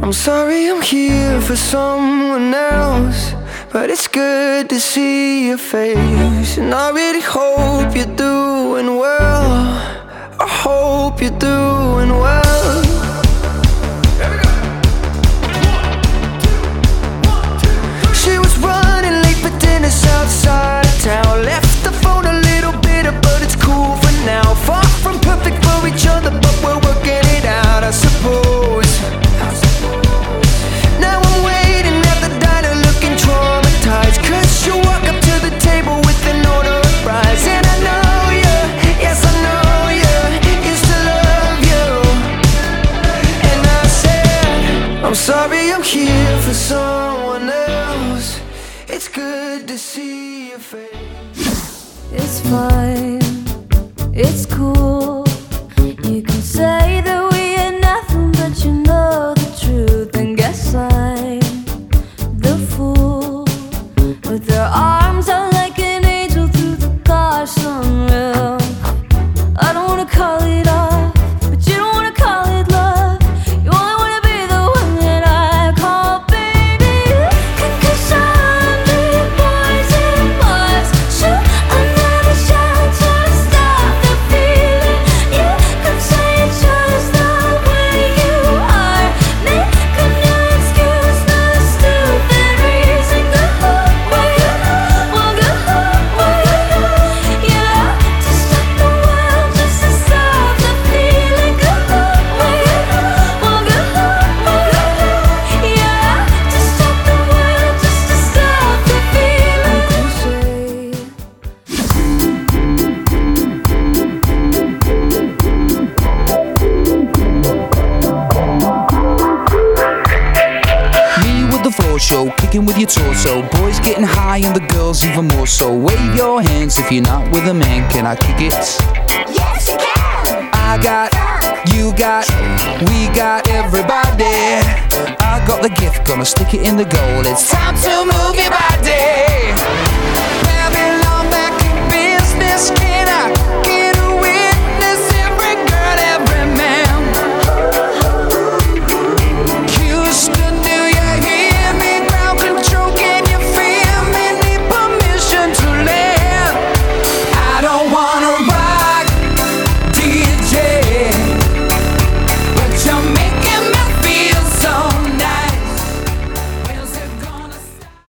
I'm sorry I'm here for someone else, but it's good to see your face. And I really hope you're doing well. I hope you're doing well. She was running late for dinner outside of town. Left the phone a little bitter, but it's cool for now. Far from perfect for each other, but we're working it out, I suppose. Now I'm waiting at the diner looking traumatized, 'cause you walk up to the table with an order of fries. And I know you, yes I know you, used to love you. And I said, I'm sorry I'm here for someone else. It's good to see your face. It's fine, it's cool. You can say that we are nothing, but you know the truth. And guess I'm the fool with their arms out like an angel through the car sunroof. I don't wanna call it off, but you don't wanna call it love. You only wanna be the one that I call baby. Concussion, boys and boys, shoot another shot to stop the feeling. You could say it's just the way you are. Make a new excuse, not a stupid reason. Go away, well go away. Yeah, to stop the world, just to stop the feeling. Go away, well go away. Yeah, to stop the world, just to stop the feeling. Me with the floor show, kicking with your torso. Boys getting high and the girls even more so. Wave your hands if you're not with a man. Can I kick it? Yes, you can. I got, you got, we got everybody. I got the gift, gonna stick it in the goal. It's time to move your body. Babylon back in business. Can I